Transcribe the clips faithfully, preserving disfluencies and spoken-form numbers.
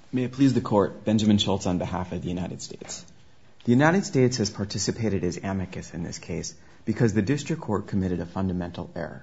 May it please the Court, Benjamin Schultz on behalf of the United States. The United States has participated as amicus in this case because the District Court committed a fundamental error.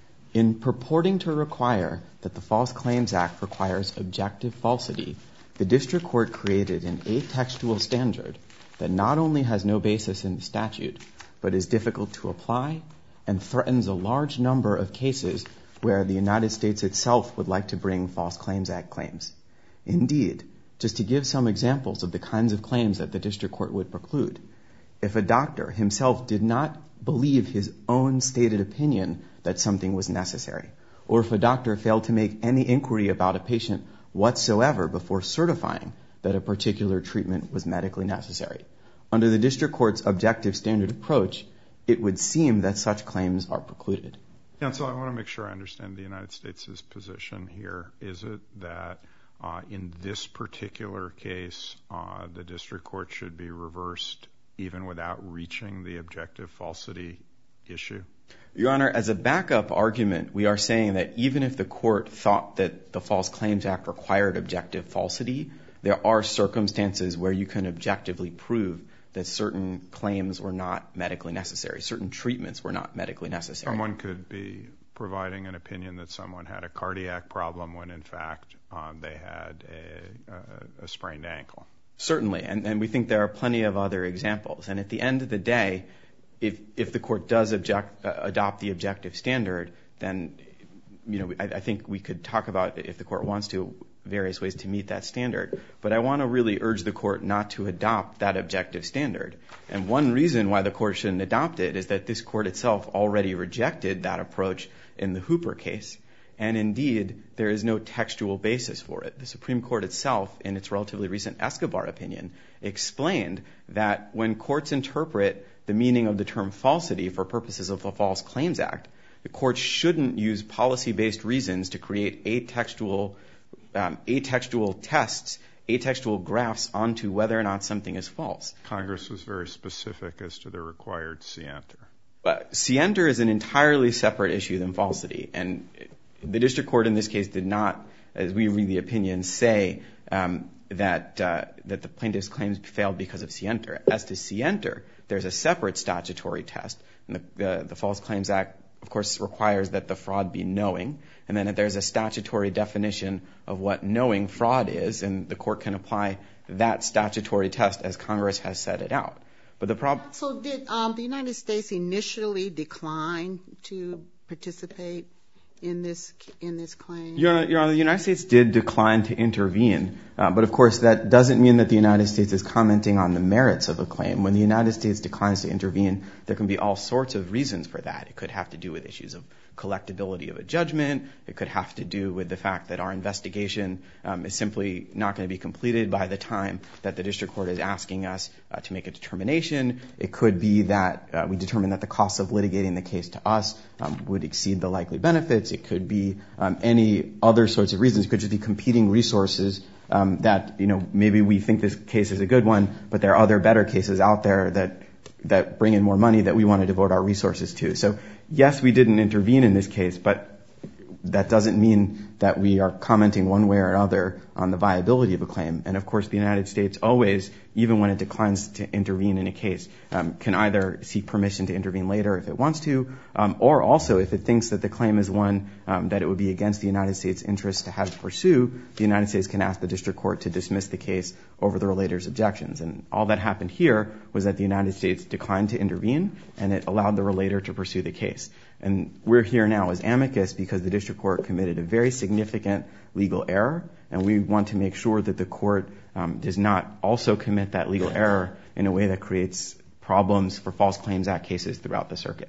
In purporting to require that the False Claims Act requires objective falsity, the District Court created an atextual standard that not only has no basis in the statute, but is difficult to apply and threatens a large number of cases where the United States itself would like to bring False Claims Act claims. Indeed, just to give some examples of the kinds of claims that the District Court would preclude, if a doctor himself did not believe his own stated opinion that something was necessary, or if a doctor failed to make any inquiry about a patient whatsoever before certifying that a particular treatment was medically necessary, under the District Court's objective standard approach, it would seem that such claims are precluded. Counsel, I want to make sure I understand the United States' position here. Is it that uh, in this particular case, uh, the District Court should be reversed even without reaching the objective falsity issue? Your Honor, as a backup argument, we are saying that even if the Court thought that the False Claims Act required objective falsity, there are circumstances where you can objectively prove that certain claims were not medically necessary, certain treatments were not medically necessary. Someone could be providing an opinion that someone had a cardiac problem when, in fact, um, they had a, a, a sprained ankle. Certainly, and, and we think there are plenty of other examples. And at the end of the day, if if the Court does object, uh, adopt the objective standard, then, you know, I, I think we could talk about, if the Court wants to, various ways to meet that standard. But I want to really urge the Court not to adopt that objective standard. And one reason why the Court shouldn't adopt it is that this Court itself already rejected that approach in the Hooper case. And indeed, there is no textual basis for it. The Supreme Court itself, in its relatively recent Escobar opinion, explained that when courts interpret the meaning of the term falsity for purposes of the False Claims Act, the courts shouldn't use policy-based reasons to create atextual Um, atextual tests, atextual graphs onto whether or not something is false. Congress was very specific as to the required scienter. But scienter is an entirely separate issue than falsity. And the District Court in this case did not, as we read the opinion, say um, that uh, that the plaintiff's claims failed because of scienter. As to scienter, there's a separate statutory test. And the, the, the False Claims Act, of course, requires that the fraud be knowing. And then there's a statutory definition of what knowing fraud is, and the Court can apply that statutory test as Congress has set it out. But the problem... So did um, the United States initially decline to participate in this in this claim? Your Honor, Your Honor, the United States did decline to intervene, uh, but of course that doesn't mean that the United States is commenting on the merits of a claim. When the United States declines to intervene, there can be all sorts of reasons for that. It could have to do with issues of collectability of a judgment. It could have to do with the fact that our investigation um, is simply not going to be completed by the time that the District Court is asking us uh, to make a determination. It could be that uh, we determine that the cost of litigating the case to us um, would exceed the likely benefits. It could be um, any other sorts of reasons. It could just be competing resources um, that, you know, maybe we think this case is a good one, but there are other better cases out there that that bring in more money that we want to devote our resources to. So yes, we didn't intervene in this case, but that doesn't mean that we are commenting one way or another on the viability of a claim. And of course, the United States always, even when it declines to intervene in a case, um, can either seek permission to intervene later if it wants to, um, or also if it thinks that the claim is one um, that it would be against the United States' interest to have to pursue, the United States can ask the District Court to dismiss the case over the relator's objections. And all that happened here was that the United States declined to intervene, and it allowed the relator to pursue the case. And we're here now as amicus because the District Court committed a very significant legal error, and we want to make sure that the Court um, does not also commit that legal error in a way that creates problems for False Claims Act cases throughout the circuit.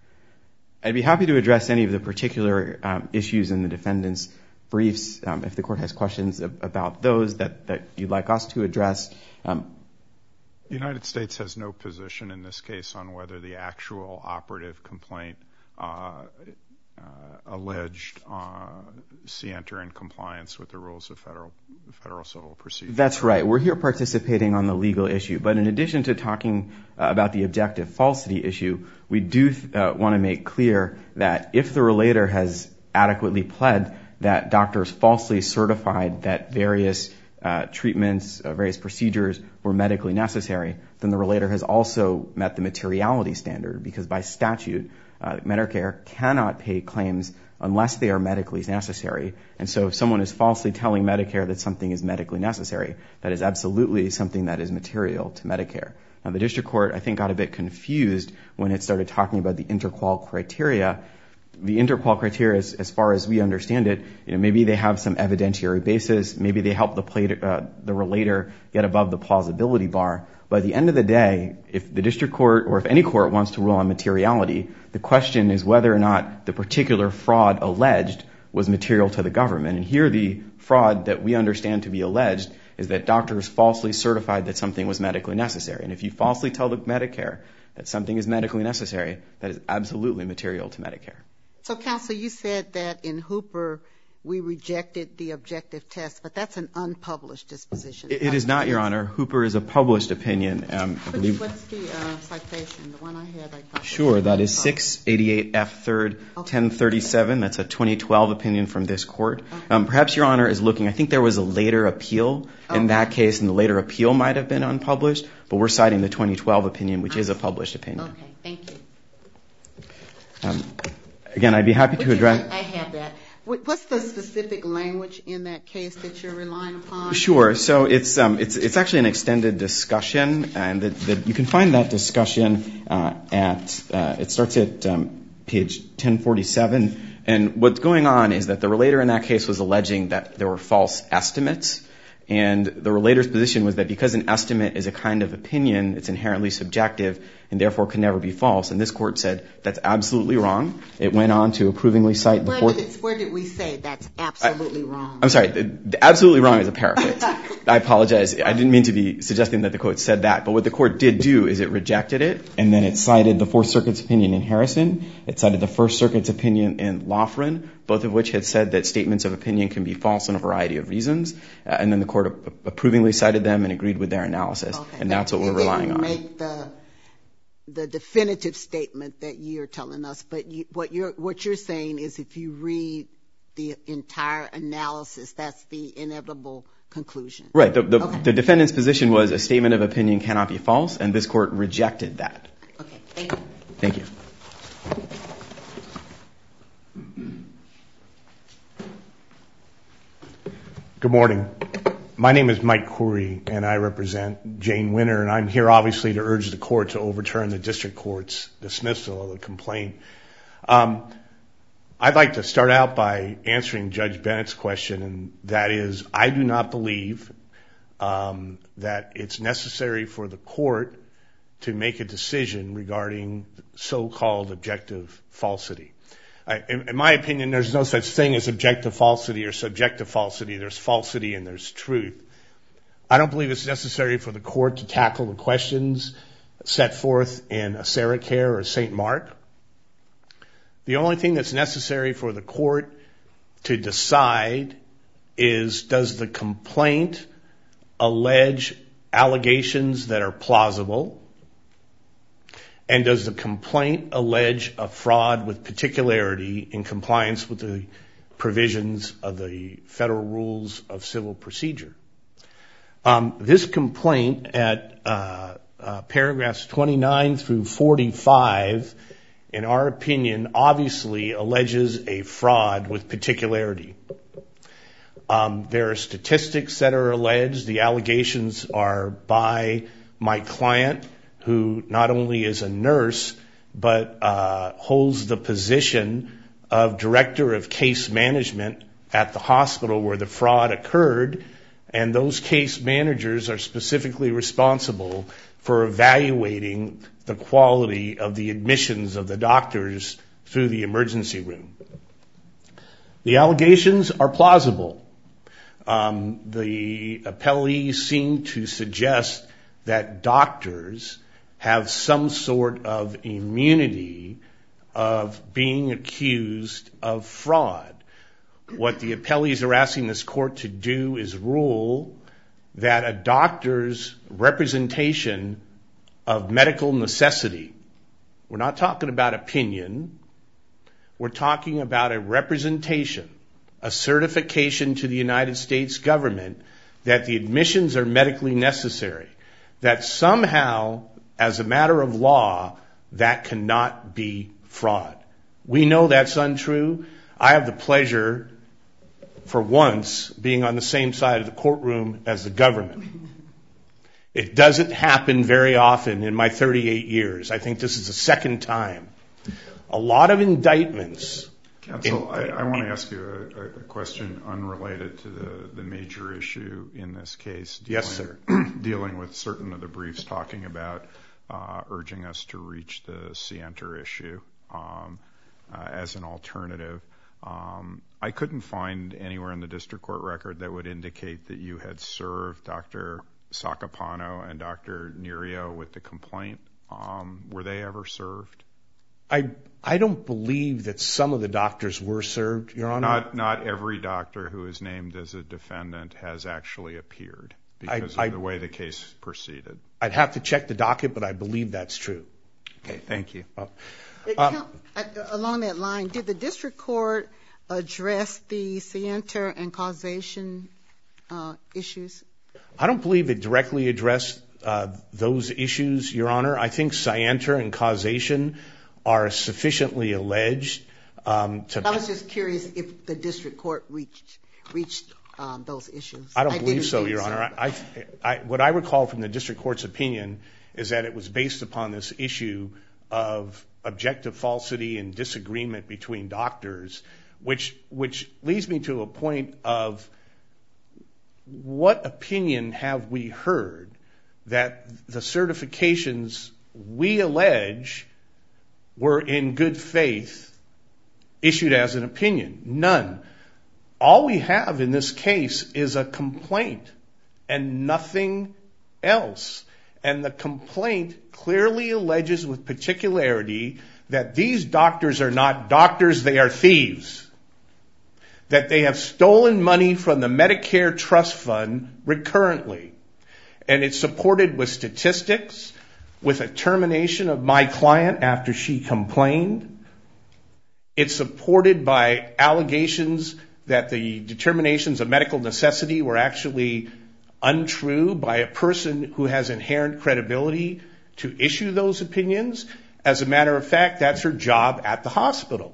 I'd be happy to address any of the particular um, issues in the defendant's briefs um, if the Court has questions ab- about those that, that you'd like us to address. Um, the United States has no position in this case on whether the actual operative complaint Uh, uh, alleged uh, scienter in compliance with the rules of federal federal civil procedure. That's right. We're here participating on the legal issue. But in addition to talking uh, about the objective falsity issue, we do uh, want to make clear that if the relator has adequately pled that doctors falsely certified that various uh, treatments, uh, various procedures were medically necessary, then the relator has also met the materiality standard, because by statute, uh, Medicare cannot pay claims unless they are medically necessary. And so if someone is falsely telling Medicare that something is medically necessary, that is absolutely something that is material to Medicare. Now, the district court, I think, got a bit confused when it started talking about the interqual criteria. The interqual criteria, as, as far as we understand it, you know, maybe they have some evidentiary basis, maybe they help the, plate, uh, the relator get above the plausibility bar. But at the end of the day, if the district court or if any court wants to rule on materiality, the question is whether or not the particular fraud alleged was material to the government. And here the fraud that we understand to be alleged is that doctors falsely certified that something was medically necessary. And if you falsely tell the Medicare that something is medically necessary, that is absolutely material to Medicare. So, counsel, you said that in Hooper we rejected the objective test, but that's an unpublished disposition. It, it is not, Your Honor. Hooper is a published opinion. Um, I believe. What's the uh, citation? The one I had, I thought. Sure, that is six eighty-eight F third, okay. ten thirty-seven. That's a twenty twelve opinion from this court. Okay. Um, perhaps Your Honor is looking. I think there was a later appeal okay. in that case, and the later appeal might have been unpublished. But we're citing the twenty twelve opinion, which okay. is a published opinion. Okay, thank you. Um, again, I'd be happy Would to address. I have that. What's the specific language in that case that you're relying upon? Sure. So it's um, it's it's actually an extended discussion, and that, that you can find that discussion uh, at uh, it starts at um, page ten forty-seven. And what's going on is that the relator in that case was alleging that there were false estimates. And the relator's position was that because an estimate is a kind of opinion, it's inherently subjective and therefore can never be false. And this court said that's absolutely wrong. It went on to approvingly cite the where fourth. Did it, where did we say that's absolutely I, wrong? I'm sorry. The, the absolutely wrong is a paraphrase. I apologize. I didn't mean to be suggesting that the quote said that. But what the court did do is it rejected it, and then it cited the Fourth Circuit's opinion in Harrison. It cited the First Circuit's opinion in Loughran, both of which had said that statements of opinion can be false in a variety of reasons. Uh, and then the court approvingly cited them and agreed with their analysis. Okay. And that's what you we're relying on. Make the the definitive statement that you're telling us, but you, what you're what you're saying is if you read the entire analysis, that's the inevitable conclusion. Right. The, the, okay. the defendant's position was a statement of opinion cannot be false, and this court rejected that. Okay. Thank you. Thank you. Good morning. My name is Mike Khoury, and I represent Jane Winter, and I'm here obviously to urge the court to overturn the district court's dismissal of the complaint. Um, I'd like to start out by answering Judge Bennett's question, and that is, I do not believe um, that it's necessary for the court to make a decision regarding so-called objective falsity. I, in, in my opinion, there's no such thing as objective falsity or subjective falsity. There's falsity and there's truth. I don't believe it's necessary for the court to tackle the questions set forth in Acericare or Saint Mark. The only thing that's necessary for the court to decide is, does the complaint allege allegations that are plausible? And does the complaint allege a fraud with particularity in compliance with the provisions of the Federal Rules of Civil Procedure? Um, this complaint at uh, uh, paragraphs twenty-nine through forty-five, in our opinion, obviously alleges a fraud with particularity. Um, there are statistics that are alleged. The allegations are by my client, who not only is a nurse, but uh, holds the position of director of case management at the hospital where the fraud occurred, and those case managers are specifically responsible for evaluating the quality of the admissions of the doctors through the emergency room. The allegations are plausible. Um, the appellees seem to suggest that doctors have some sort of immunity of being accused of fraud. What the appellees are asking this court to do is rule that a doctor's representation of medical necessity, we're not talking about opinion, we're talking about a representation, a certification to the United States government that the admissions are medically necessary, that somehow, as a matter of law, that cannot be fraud. We know that's untrue. I have the pleasure, for once, being on the same side of the courtroom as the government. It doesn't happen very often in my thirty-eight years. I think this is the second time. A lot of indictments. Counsel, in, I, I want to ask you a, a question unrelated to the, the major issue in this case. Dealing, yes, sir. Dealing with certain of the briefs talking about uh, urging us to reach the Sienter issue um, uh, as an alternative. Um, I couldn't find anywhere in the district court record that would indicate that you had served Doctor Sacapano and Doctor Nerio with the complaint. Um, were they ever served? I I don't believe that some of the doctors were served, Your Honor. Not not every doctor who is named as a defendant has actually appeared because I, of I, the way the case proceeded. I'd have to check the docket, but I believe that's true. Okay, thank you. Uh, uh, along that line, did the district court address the Sienter and causation uh, issues? I don't believe it directly addressed uh, those issues, Your Honor. I think Sienter and causation are sufficiently alleged um, to... I was just curious if the district court reached reached um, those issues. I don't I believe so, Your so. Honor. I, I, what I recall from the district court's opinion is that it was based upon this issue of objective falsity and disagreement between doctors, which which leads me to a point of what opinion have we heard that the certifications we allege were in good faith issued as an opinion? None. All we have in this case is a complaint and nothing else. And the complaint clearly alleges with particularity that these doctors are not doctors, they are thieves. That they have stolen money from the Medicare Trust Fund recurrently. And it's supported with statistics, with a termination of my client after she complained. It's supported by allegations that the determinations of medical necessity were actually untrue by a person who has inherent credibility to issue those opinions. As a matter of fact, that's her job at the hospital.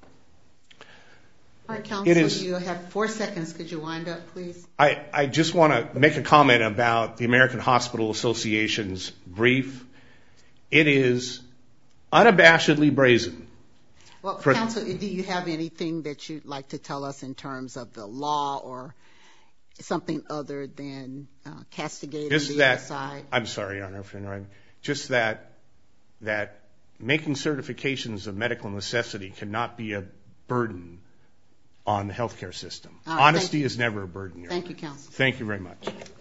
All right, counsel, is, you have four seconds. Could you wind up, please? I, I just want to make a comment about the American Hospital Association's brief. It is unabashedly brazen. Well, For, counsel, do you have anything that you'd like to tell us in terms of the law or something other than uh, castigating the that, other side? I'm sorry, Your Honor, for interrupting. Just that that making certifications of medical necessity cannot be a burden on the healthcare system. Right, Honesty is never a burden. Your thank Honor. you, counsel. Thank you very much.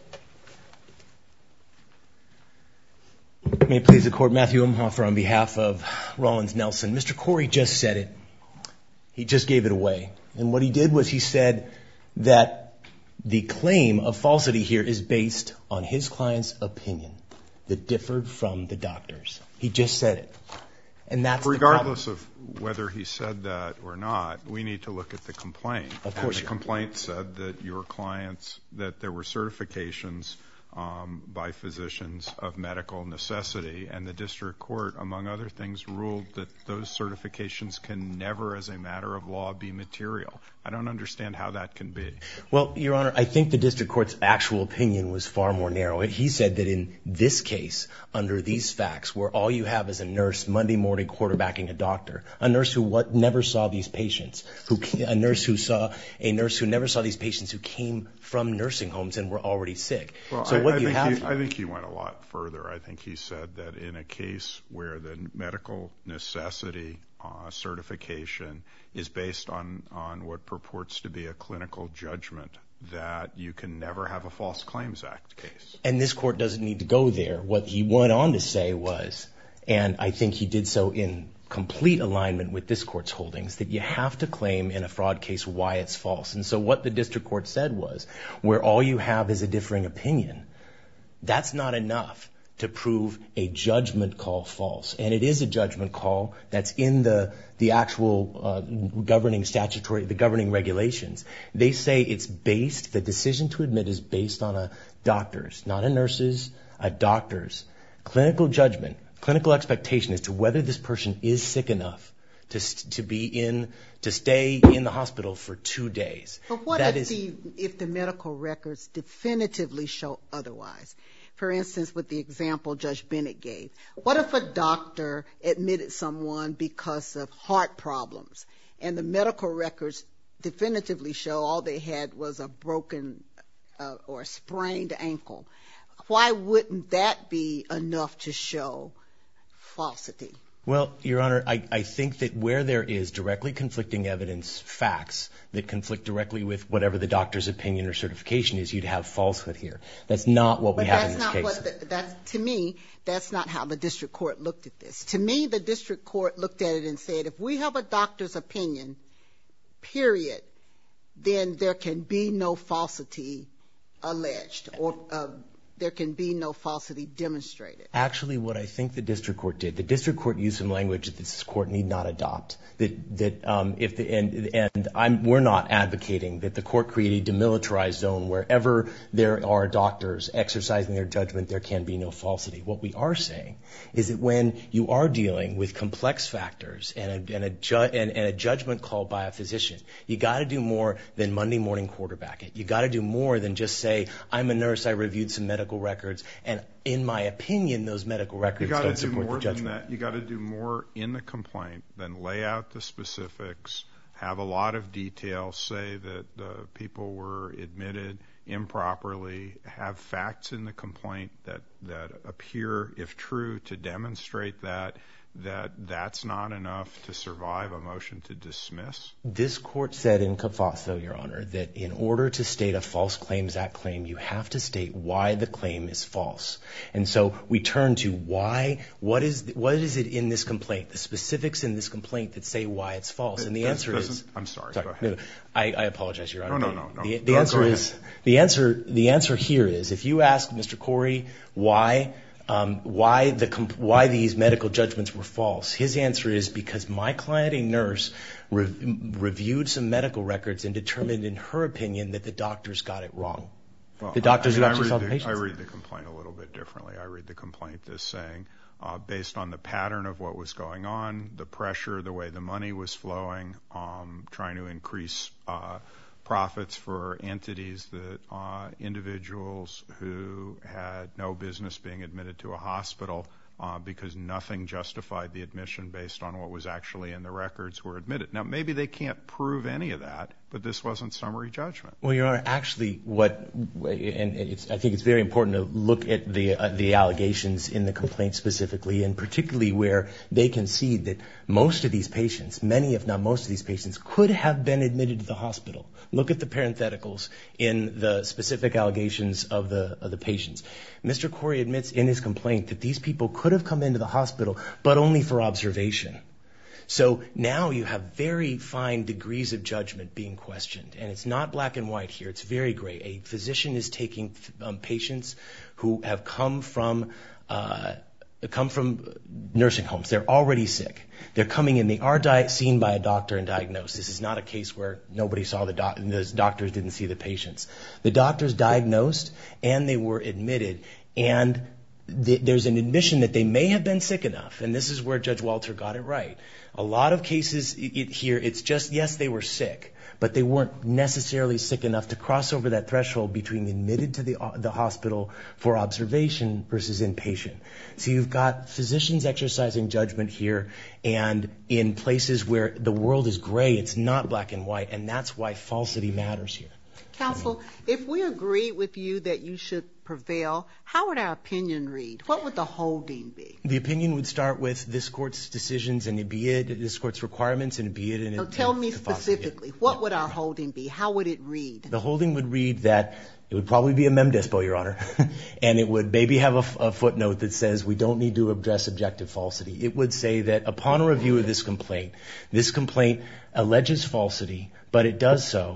May it please the Court, Matthew Umhofer on behalf of Rollins Nelson. Mister Corey just said it. He just gave it away. And what he did was he said that the claim of falsity here is based on his client's opinion that differed from the doctor's. He just said it. And that's regardless of whether he said that or not, we need to look at the complaint. Of course. And the complaint said that your clients, that there were certifications um, by physicians of medical necessity, and the district court, among other things, ruled that those certifications can never, as a matter of law, be material. I don't understand how that can be. Well, Your Honor, I think the district court's actual opinion was far more narrow. He said that in this case, under these facts, where all you have is a nurse Monday morning quarterbacking a doctor, a nurse who what, never saw these patients, who a nurse who saw a nurse who never saw these patients who came from nursing homes and were already sick. Well, so I, what I you think have, he, I think he went a lot further. I think he said that in a case where the medical necessity uh, certification is based on, on what purports to be a clinical judgment, that you can never have a False Claims Act case. And this court doesn't need to go there. What he went on to say was, and I think he did so in complete alignment with this court's holdings, that you have to claim in a fraud case why it's false. And so what the district court said was, where all you have is a differing opinion, that's not enough to prove a judgment call false. And it is a judgment call that's in the the actual uh, governing statutory, the governing regulations. They say it's based, the decision to admit is based on a doctor's, not a nurse's, a doctor's clinical judgment, clinical expectation as to whether this person is sick enough to to be in, to stay in the hospital for two days. But what that if is, the if the medical records definitively show otherwise? For instance, with the example Judge Bennett gave, what if a doctor admitted someone because of heart problems and the medical records definitively show all they had was a broken uh, or a sprained ankle? Why wouldn't that be enough to show falsity? Well, Your Honor, I, I think that where there is directly conflicting evidence, facts that conflict directly with whatever the doctor's opinion or certification is, you'd have falsehood here. That's not what we but have in this not case. What the, that's, to me, that's not how the district court looked at this. To me, the district court looked at it and said, if we have a doctor's opinion, period, then there can be no falsity alleged or uh, there can be no falsity demonstrated. Actually, what I think the district court did, the district court used some language that this court need not adopt. That that um, if the and and I'm we're not advocating that the court create a demilitarized zone wherever there are doctors exercising their judgment, there can be no falsity. What we are saying is that when you are dealing with complex factors and a and a, ju- and, and a judgment called by a physician, you got to do more than Monday morning quarterback it. You got to do more than just say, I'm a nurse, I reviewed some medical records, and in my opinion, those medical records don't support the judgment. You got to do more in the complaint than lay out the specifics, have a lot of detail, say that the people were admitted improperly, have facts in the complaint that, that appear, if true, to demonstrate that, that that's not enough to survive a motion to dismiss? This court said in Cafasso, Your Honor, that in order to state a False Claims Act claim, you have to state why the claim is false. And so we turn to why, what is what is it in this complaint, the specifics in this complaint that say why it's false? And the Does, answer is... I'm sorry, sorry go ahead. No, I, I apologize, Your Honor. No, no, no. no. The, the go, answer go is, the answer, the answer here is, if you ask Mister Corey why... Um, why the why these medical judgments were false, his answer is because my client, a nurse, re- reviewed some medical records and determined, in her opinion, that the doctors got it wrong. Well, the doctors I mean, who actually I saw the, the patients. I read the complaint a little bit differently. I read the complaint as saying, uh, based on the pattern of what was going on, the pressure, the way the money was flowing, um, trying to increase uh, profits for entities, that uh, individuals who had no business being admitted to a hospital uh, because nothing justified the admission based on what was actually in the records were admitted. Now, maybe they can't prove any of that, but this wasn't summary judgment. Well, Your Honor, actually, what, and it's, I think it's very important to look at the uh, the allegations in the complaint specifically, and particularly where they concede that most of these patients, many if not most of these patients, could have been admitted to the hospital. Look at the parentheticals in the specific allegations of the of the patients. Mister Corey admits in his complaint that these people could have come into the hospital, but only for observation. So now you have very fine degrees of judgment being questioned, and it's not black and white here. It's very gray. A physician is taking um, patients who have come from uh, come from nursing homes. They're already sick. They're coming in. They are di- seen by a doctor and diagnosed. This is not a case where nobody saw the doc- the doctors didn't see the patients. The doctors diagnosed, and they were admitted, and th- there's an admission that they may have been sick enough, and this is where Judge Walter got it right. A lot of cases it, it, here, it's just, yes, they were sick, but they weren't necessarily sick enough to cross over that threshold between admitted to the, uh, the hospital for observation versus inpatient. So you've got physicians exercising judgment here, and in places where the world is gray, it's not black and white, and that's why falsity matters here. Counsel, if we agree with you that you should prevail, how would our opinion read? What would the holding be? The opinion would start with this court's decisions and be it this court's requirements and be it in. So tell me specifically, what would our holding be? How would it read? The holding would read that it would probably be a mem dispo, Your Honor, and it would maybe have a, a footnote that says we don't need to address objective falsity. It would say that upon a review of this complaint, this complaint alleges falsity, but it does so.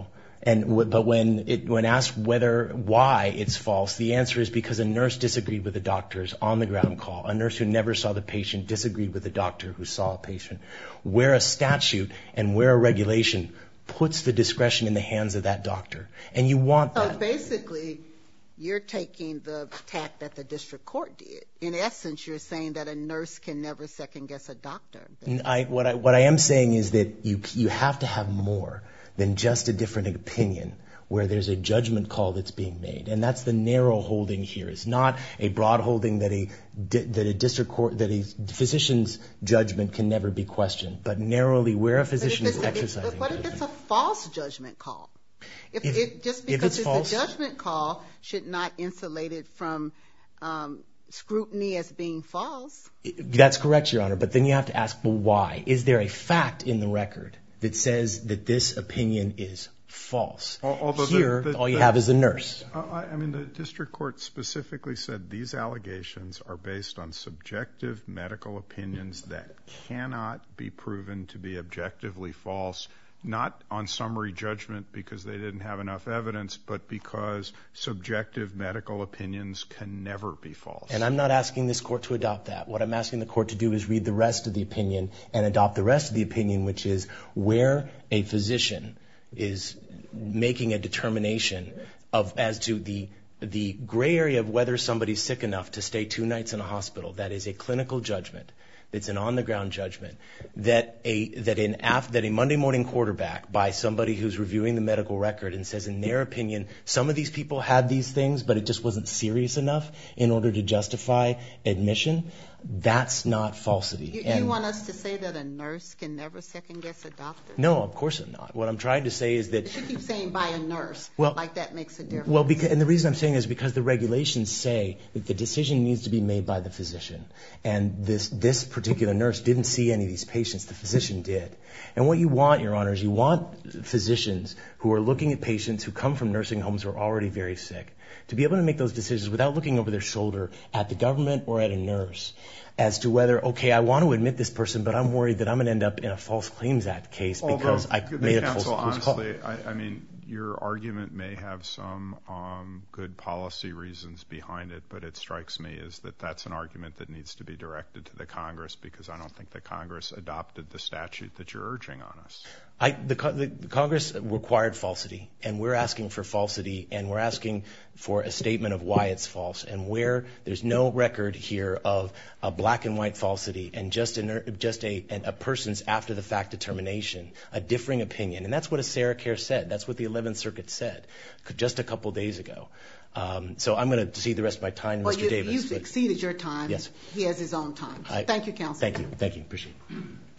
And w- but when it when asked whether why it's false, the answer is because a nurse disagreed with the doctor's on the ground call. A nurse who never saw the patient disagreed with the doctor who saw a patient. Where a statute and where a regulation puts the discretion in the hands of that doctor, and you want that. So basically, you're taking the tack that the district court did. In essence, you're saying that a nurse can never second guess a doctor. I, what I what I am saying is that you you have to have more than just a different opinion where there's a judgment call that's being made. And that's the narrow holding here. It's not a broad holding that a that a district court, that a physician's judgment can never be questioned, but narrowly where a physician is exercising. But what if it's a false judgment call? If, If- it, just if because it's it's, false- a judgment call should not insulate it from um, scrutiny as being false. That's correct, Your Honor. But then you have to ask, well, why? Is there a fact in the record that says that this opinion is false? Although Here, the, the, all you the, have is a nurse. I, I mean, the district court specifically said these allegations are based on subjective medical opinions that cannot be proven to be objectively false, not on summary judgment because they didn't have enough evidence, but because subjective medical opinions can never be false. And I'm not asking this court to adopt that. What I'm asking the court to do is read the rest of the opinion and adopt the rest of the opinion, which is where a physician is making a determination of as to the the gray area of whether somebody's sick enough to stay two nights in a hospital. That is a clinical judgment. It's an on-the-ground judgment that a that an af, that a Monday morning quarterback by somebody who's reviewing the medical record and says, in their opinion, some of these people had these things, but it just wasn't serious enough in order to justify admission. That's not falsity. You, And you want us to say that a nurse can never second guess a doctor? no, of course I'm not. What I'm trying to say is that You keep saying by a nurse, Well- like that makes a difference. Well, because, and the reason I'm saying is because the regulations say that the decision needs to be made by the physician. And this this particular nurse didn't see any of these patients. The physician did. And what you want, Your Honor, is you want physicians who are looking at patients who come from nursing homes who are already very sick to be able to make those decisions without looking over their shoulder at the government or at a nurse as to whether, okay, I want to admit this person, but I'm worried that I'm going to end up in a False Claims Act case because Although, I made a close, counsel, close call. honestly, I, I mean, your argument may have some um, good policy reasons behind it, but it strikes me as that that's an argument that needs to be directed to the Congress because I don't think the Congress adopted the statute that you're urging on us. I, the, the, the Congress required falsity, and we're asking for falsity, and we're asking for a statement of why it's false, and where there's no record here of a black and white falsity and just, an, just a, a person's after-the-fact determination, a differing opinion. And that's what AseraCare said. That's what the eleventh Circuit said just a couple days ago. Um, so I'm going to cede the rest of my time to well, Mister you, Davis. You've but- exceeded your time. Yes. He has his own time. I, Thank you, counsel. Thank you. Thank you. Appreciate it.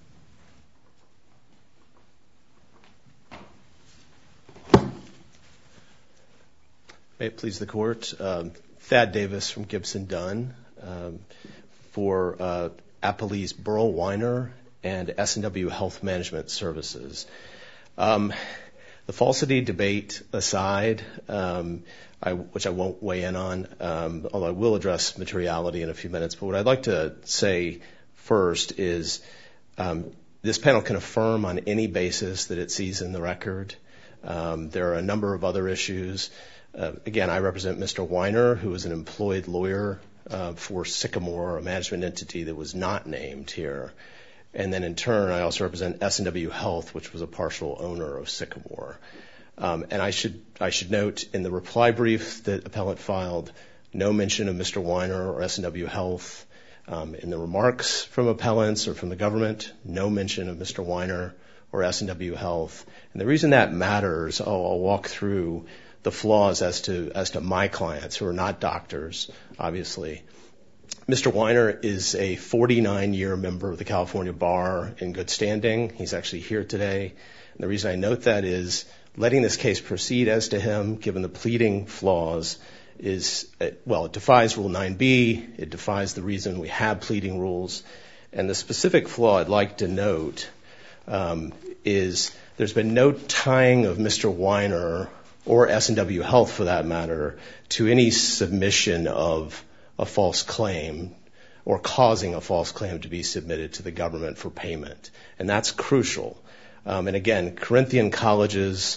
May it please the court. Um, Thad Davis from Gibson Dunn um, for uh, Appalese Burl Weiner and S and W Health Management Services. Um, the falsity debate aside, um, I, which I won't weigh in on, um, although I will address materiality in a few minutes, but what I'd like to say first is um, this panel can affirm on any basis that it sees in the record. Um, there are a number of other issues. Uh, again, I represent Mister Weiner, who is an employed lawyer uh, for Sycamore, a management entity that was not named here. And then in turn, I also represent S and W Health, which was a partial owner of Sycamore. Um, and I should I should note in the reply brief that appellant filed, no mention of Mister Weiner or S and W Health. Um, in the remarks from appellants or from the government, no mention of Mister Weiner or S and W Health. And the reason that matters, I'll, I'll walk through the flaws as to as to my clients who are not doctors, obviously. Mister Weiner is a forty-nine year member of the California Bar in good standing. He's actually here today. And the reason I note that is letting this case proceed as to him, given the pleading flaws, is, well, it defies Rule nine B. It defies the reason we have pleading rules. And the specific flaw I'd like to note um, is there's been no tying of Mister Weiner or S and W Health, for that matter, to any submission of a false claim or causing a false claim to be submitted to the government for payment. And that's crucial. Um, and again, Corinthian College's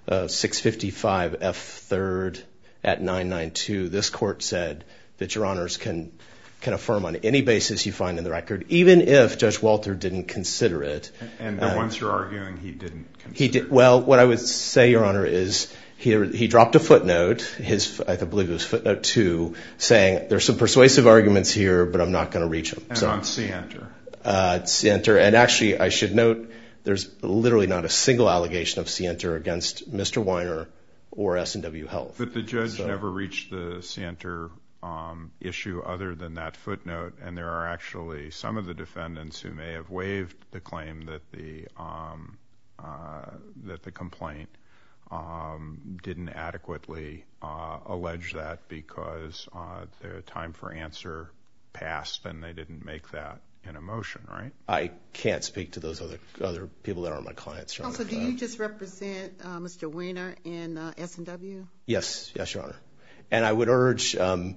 uh, six fifty-five F third at nine ninety-two, this court said that Your Honors can can affirm on any basis you find in the record, even if Judge Walter didn't consider it. And the um, ones you're arguing he didn't consider. He did. Well, what I would say, Your Honor, is he he dropped a footnote. His I believe it was footnote two, saying there's some persuasive arguments here, but I'm not going to reach them. And so, on C-enter. Uh, C-enter, and actually, I should note, there's literally not a single allegation of C-enter against Mister Weiner or S and W Health. But the judge so, never reached the C-enter um, issue other than that footnote, and there are actually some of the defendants who may have waived the claim that the um, uh, that the complaint um, didn't adequately uh, allege that because uh, the time for answer passed and they didn't make that in a motion, right? I can't speak to those other other people that aren't my clients, Your Honor. Also, do you just represent uh, Mister Weiner in uh, S and W? Yes, yes, Your Honor. And I would urge, um,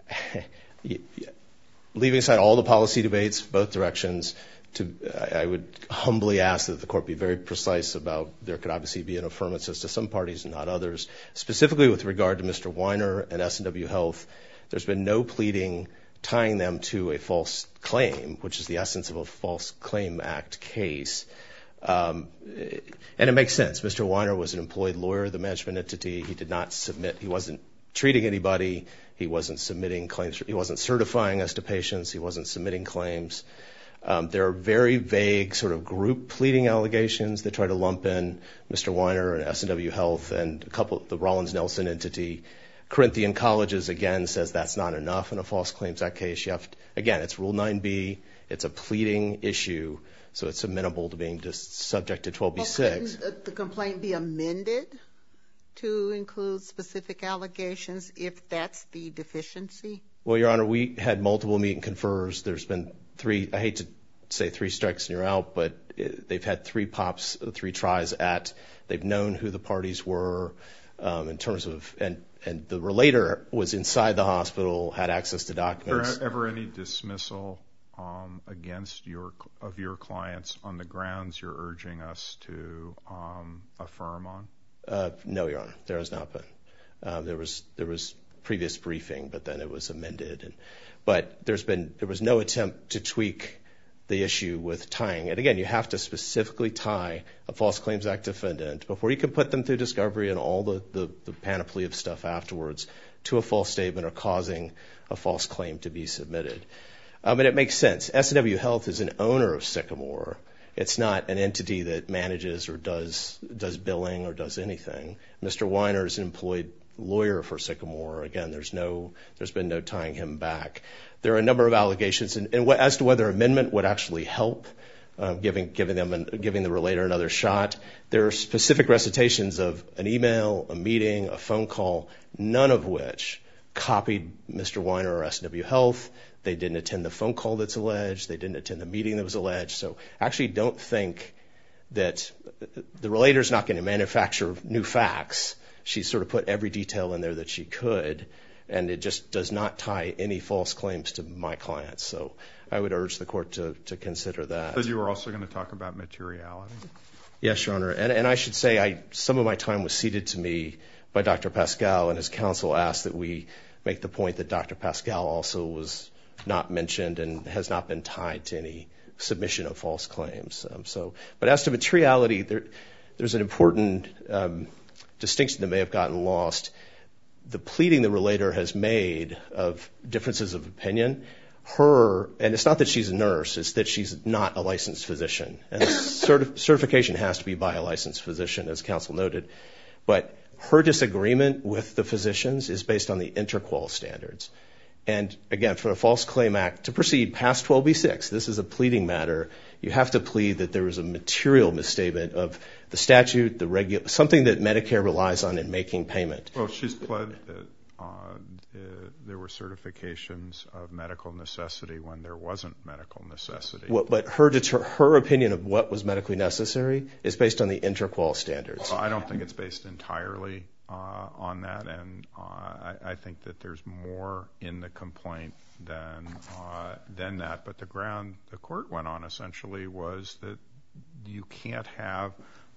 leaving aside all the policy debates, both directions, to I would humbly ask that the court be very precise about there could obviously be an affirmance as to some parties and not others. Specifically with regard to Mister Weiner and S and W Health, there's been no pleading tying them to a false claim, which is the essence of a False Claim Act case. Um, and it makes sense. Mister Weiner was an employed lawyer of the management entity. He did not submit. He wasn't treating anybody. He wasn't submitting claims. He wasn't certifying us to patients. He wasn't submitting claims. Um, there are very vague sort of group pleading allegations that try to lump in Mister Weiner and S and W Health and a couple, the Rollins-Nelson entity. Corinthian Colleges, again, says that's not enough in a False Claims Act case. You have to, again, it's Rule nine B. It's a pleading issue, so it's amenable to being just subject to twelve B six. Well, couldn't the complaint be amended to include specific allegations if that's the deficiency? Well, Your Honor, we had multiple meet and confers. There's been three, I hate to say three strikes and you're out, but it, they've had three pops, three tries at, they've known who the parties were um, in terms of, and, and the relator was inside the hospital, had access to documents. Was there ever any dismissal um, against your of your clients on the grounds you're urging us to um, affirm on? Uh, no, Your Honor, there has not been. Uh, there was there was previous briefing, but then it was amended. And, but there's been there was no attempt to tweak the issue with tying. And again, you have to specifically tie a False Claims Act defendant before you can put them through discovery and all the, the, the panoply of stuff afterwards to a false statement or causing a false claim to be submitted. Um, and it makes sense. S and W Health is an owner of Sycamore. It's not an entity that manages or does does billing or does anything. Mister Weiner is an employed lawyer for Sycamore. Again, there's no there's been no tying him back. There are a number of allegations, and, and as to whether amendment would actually help, um, giving giving them an, giving the relator another shot. There are specific recitations of an email, a meeting, a phone call, none of which copied Mister Weiner or S and W Health. They didn't attend the phone call that's alleged. They didn't attend the meeting that was alleged. So I actually don't think that the relator's not going to manufacture new facts. She sort of put every detail in there that she could, and it just does not tie any false claims to my clients. So I would urge the court to, to consider that. But you were also going to talk about materiality? Yes, Your Honor. And, and I should say I, some of my time was ceded to me by Doctor Pascal, and his counsel asked that we make the point that Doctor Pascal also was not mentioned and has not been tied to any submission of false claims. Um, so, but as to materiality, there, there's an important um, distinction that may have gotten lost. The pleading the relator has made of differences of opinion, her, and it's not that she's a nurse, it's that she's not a licensed physician. And certif- certification has to be by a licensed physician, as counsel noted. But her disagreement with the physicians is based on the interqual standards. And again, for a False Claim Act to proceed past twelve B six, this is a pleading matter, you have to plead that there was a material misstatement of the statute, the regu- something that Medicare relies on in making payment. Well, she's pled that uh, uh, there were certifications of medical necessity when there wasn't medical necessity. Well, but her deter- her opinion of what was medically necessary is based on the interqual standards. Well, I don't think it's based entirely uh, on that, and uh, I, I think that there's more in the complaint than uh, than that. But the ground the court went on essentially was that you can't have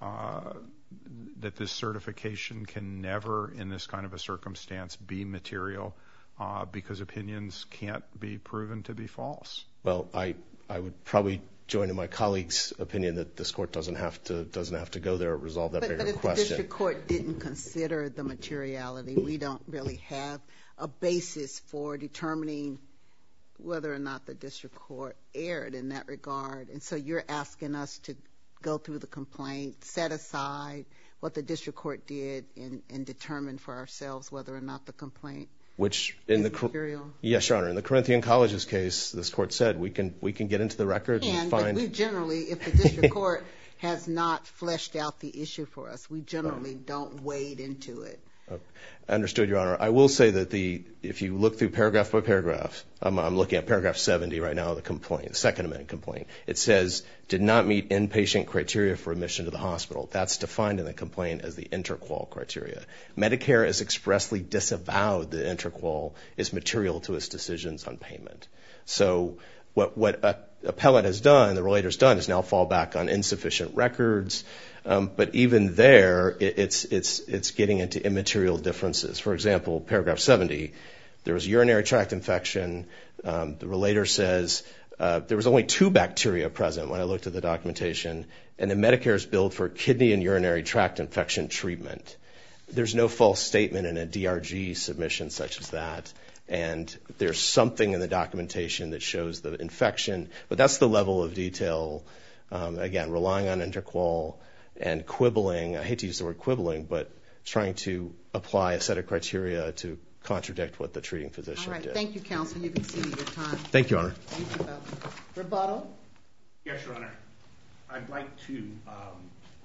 uh, that this certification can never, in this kind of a circumstance, be material uh, because opinions can't be proven to be false? Well, I I would probably join in my colleague's opinion that this court doesn't have to doesn't have to go there or resolve that but, bigger but if question. the district court didn't consider the materiality, we don't really have a basis for determining whether or not the district court erred in that regard. And so you're asking us to go through the complaint, set aside what the district court did, and, and determine for ourselves whether or not the complaint Which in is the material. Yes, Your Honor. In the Corinthian College's case, this court said we can we can get into the record and, and find. But we generally, if the district court has not fleshed out the issue for us, we generally don't wade into it. Understood, Your Honor. I will say that the if you look through paragraph by paragraph, I'm, I'm looking at paragraph seventy right now of the complaint, the Second Amendment complaint. It says, did not meet inpatient criteria for admission to the hospital. That's defined in the complaint as the interqual criteria. Medicare has expressly disavowed the interqual is material to its decisions on payment. So what what a appellate has done, the relator's done, is now fall back on insufficient records. Um, but even there, it, it's it's it's getting into immaterial differences. For example, paragraph seventy, there was a urinary tract infection. Um, the relator says uh, there was only two bacteria present when I looked at the documentation, and the Medicare is billed for kidney and urinary tract infection treatment. There's no false statement in a D R G submission such as that. And there's something in the documentation that shows the infection, but that's the level of detail, um, again, relying on interqual and quibbling. I hate to use the word quibbling, but trying to apply a set of criteria to contradict what the treating physician All right. did. Thank you, counsel. You can see your time. Thank you, Your Honor. Thank you, Bob. Rebuttal? Yes, Your Honor. I'd like to um,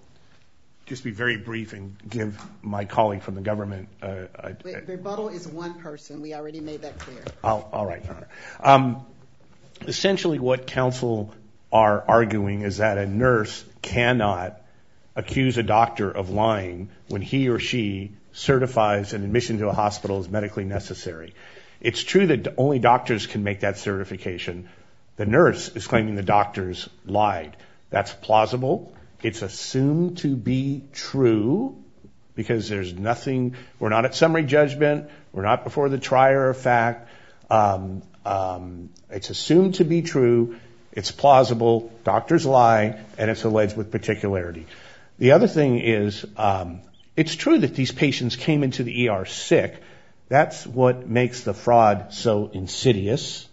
just be very brief and give my colleague from the government uh, a, Wait, rebuttal is one person. We already made that clear. I'll, all right, Your Honor. Um, essentially what counsel are arguing is that a nurse cannot accuse a doctor of lying when he or she certifies an admission to a hospital is medically necessary. It's true that only doctors can make that certification. The nurse is claiming the doctors lied. That's plausible. It's assumed to be true because there's nothing, we're not at summary judgment, we're not before the trier of fact. Um, um, it's assumed to be true, it's plausible, doctors lie, and it's alleged with particularity. The other thing is, um, it's true that these patients came into the E R sick. That's what makes the fraud so insidious.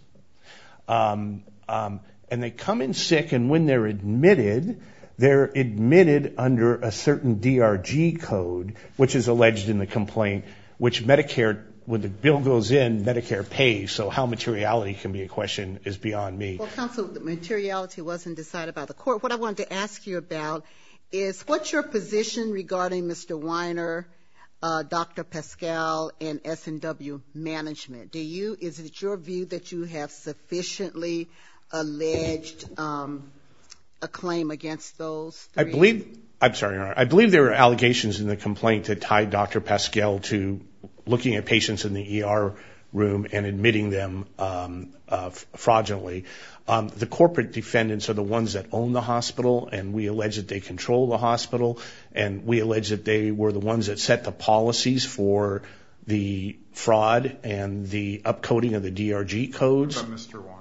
Um, um, and they come in sick, and when they're admitted, they're admitted under a certain D R G code, which is alleged in the complaint, which Medicare, when the bill goes in, Medicare pays. So how materiality can be a question is beyond me. Well, counsel, the materiality wasn't decided by the court. What I wanted to ask you about is what's your position regarding Mister Weiner, uh, Doctor Pascal, and S and W management? Do you, is it your view that you have sufficiently alleged um, a claim against those three? I believe, I'm sorry, Your Honor, I believe there were allegations in the complaint that tied Doctor Pascal to looking at patients in the E R room and admitting them um, uh, fraudulently. Um, the corporate defendants are the ones that own the hospital, and we allege that they control the hospital, and we allege that they were the ones that set the policies for the fraud and the upcoding of the D R G codes. What about Mister Weiner?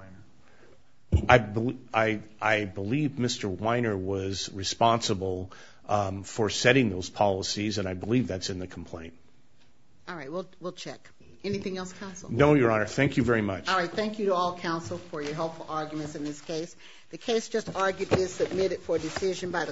I, be- I, I believe Mister Weiner was responsible um, for setting those policies, and I believe that's in the complaint. All right, we'll, we'll check. Anything else, counsel? No, Your Honor. Thank you very much. All right, thank you to all counsel for your helpful arguments in this case. The case just argued is submitted for decision by the